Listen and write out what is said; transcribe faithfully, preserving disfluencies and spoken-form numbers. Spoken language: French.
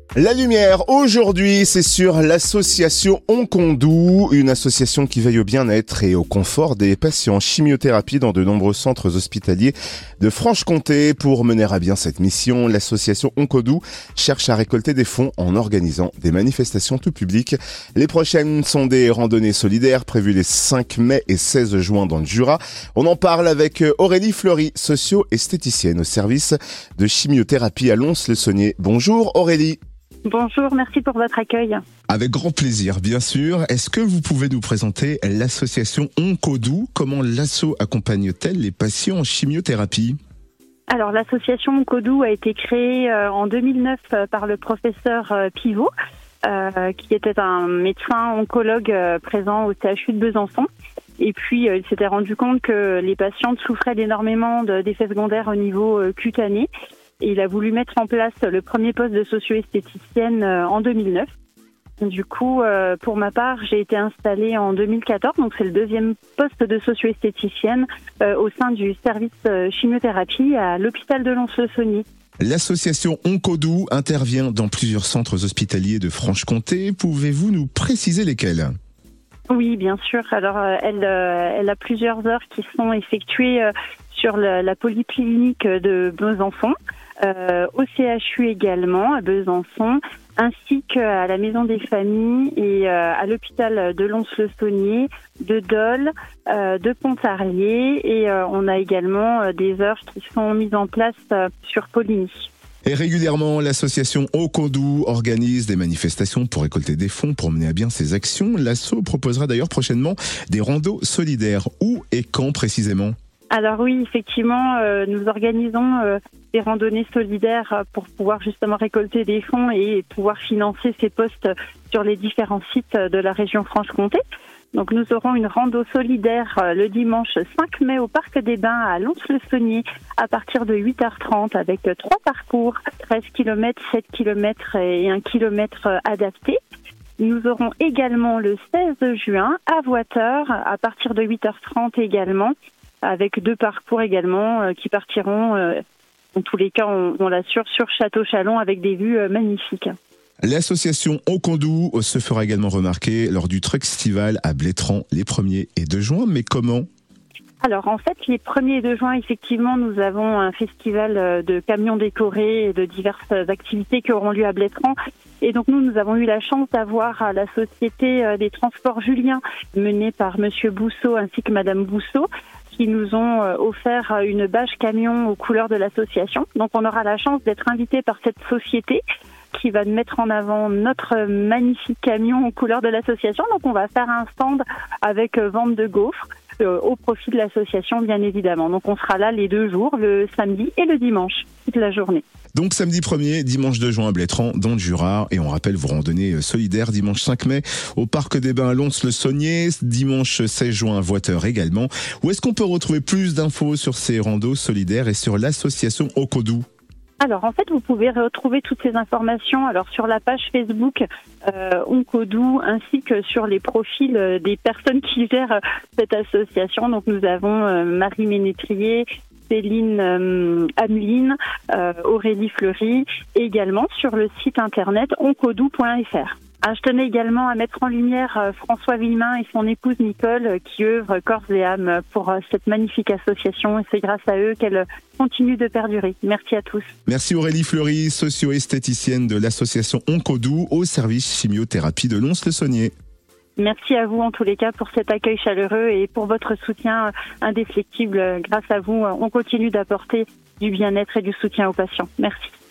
La lumière, aujourd'hui, c'est sur l'association Oncondou, une association qui veille au bien-être et au confort des patients en chimiothérapie dans de nombreux centres hospitaliers de Franche-Comté. Pour mener à bien cette mission, l'association Oncondou cherche à récolter des fonds en organisant des manifestations tout public. Les prochaines sont des randonnées solidaires prévues les cinq mai et seize juin dans le Jura. On en parle avec Aurélie Fleury, socio-esthéticienne au service de chimiothérapie à Lons-le-Saunier. Bonjour Aurélie. Bonjour, merci pour votre accueil. Avec grand plaisir, bien sûr. Est-ce que vous pouvez nous présenter l'association Oncondou? Comment l'asso accompagne-t-elle les patients en chimiothérapie? Alors, l'association Oncondou a été créée euh, en deux mille neuf euh, par le professeur euh, Pivot, euh, qui était un médecin oncologue euh, présent au C H U de Besançon. Et puis, euh, il s'était rendu compte que les patientes souffraient énormément de, d'effets secondaires au niveau euh, cutané. Et il a voulu mettre en place le premier poste de socio-esthéticienne en deux mille neuf. Du coup, euh, pour ma part, j'ai été installée en deux mille quatorze, donc c'est le deuxième poste de socio-esthéticienne euh, au sein du service euh, chimiothérapie à l'hôpital de Lons-le-Saunier. L'association Oncondou intervient dans plusieurs centres hospitaliers de Franche-Comté. Pouvez-vous nous préciser lesquels ? Oui, bien sûr. Alors, euh, elle, euh, elle a plusieurs heures qui sont effectuées euh, sur la, la polyclinique de Besançon, euh, au C H U également à Besançon, ainsi qu'à la Maison des Familles et euh, à l'hôpital de Lons-le-Saunier, de Dole, euh, de Pontarlier, et euh, on a également euh, des heures qui sont mises en place euh, sur Poligny. Et régulièrement, l'association Oncondou organise des manifestations pour récolter des fonds pour mener à bien ses actions. L'asso proposera d'ailleurs prochainement des randos solidaires. Où et quand précisément ? Alors oui, effectivement, euh, nous organisons euh, des randonnées solidaires pour pouvoir justement récolter des fonds et pouvoir financer ces postes sur les différents sites de la région Franche-Comté. Donc nous aurons une rando solidaire euh, le dimanche cinq mai au Parc des Bains à Lons-le-Saunier à partir de huit heures trente avec trois parcours, treize kilomètres, sept kilomètres et un kilomètre adapté. Nous aurons également le seize juin à Voiteur à partir de huit heures trente également, avec deux parcours également euh, qui partiront, euh, en tous les cas, on, on l'assure, sur Château-Chalon avec des vues euh, magnifiques. L'association Oncondou se fera également remarquer lors du Truck Festival à Blétrand les premiers et deux juin, mais comment ? Alors en fait, les premiers et deux juin, effectivement, nous avons un festival de camions décorés et de diverses activités qui auront lieu à Blétrand. Et donc nous, nous avons eu la chance d'avoir la Société des Transports Julien, menée par Monsieur Bousseau ainsi que Madame Bousseau, qui nous ont offert une bâche camion aux couleurs de l'association. Donc on aura la chance d'être invité par cette société qui va mettre en avant notre magnifique camion aux couleurs de l'association. Donc on va faire un stand avec vente de gaufres euh, au profit de l'association, bien évidemment. Donc on sera là les deux jours, le samedi et le dimanche, toute la journée. Donc samedi premier, dimanche deux juin à Blétrand, dans le Jura. Et on rappelle vos randonnées solidaires dimanche cinq mai au Parc des Bains à Lons-le-Saunier, dimanche seize juin à Voiteur également. Où est-ce qu'on peut retrouver plus d'infos sur ces randos solidaires et sur l'association Oncondou ? Alors en fait, vous pouvez retrouver toutes ces informations alors sur la page Facebook euh, Oncondou ainsi que sur les profils euh, des personnes qui gèrent cette association. Donc nous avons euh, Marie Ménétrier, Céline euh, Ameline, euh, Aurélie Fleury et également sur le site internet oncondou point f r. Ah, je tenais également à mettre en lumière euh, François Villemain et son épouse Nicole euh, qui œuvrent corps et âme pour euh, cette magnifique association et c'est grâce à eux qu'elle continue de perdurer. Merci à tous. Merci Aurélie Fleury, socio-esthéticienne de l'association Oncondou au service chimiothérapie de Lons-le-Saunier. Merci à vous en tous les cas pour cet accueil chaleureux et pour votre soutien indéfectible. Grâce à vous, on continue d'apporter du bien-être et du soutien aux patients. Merci.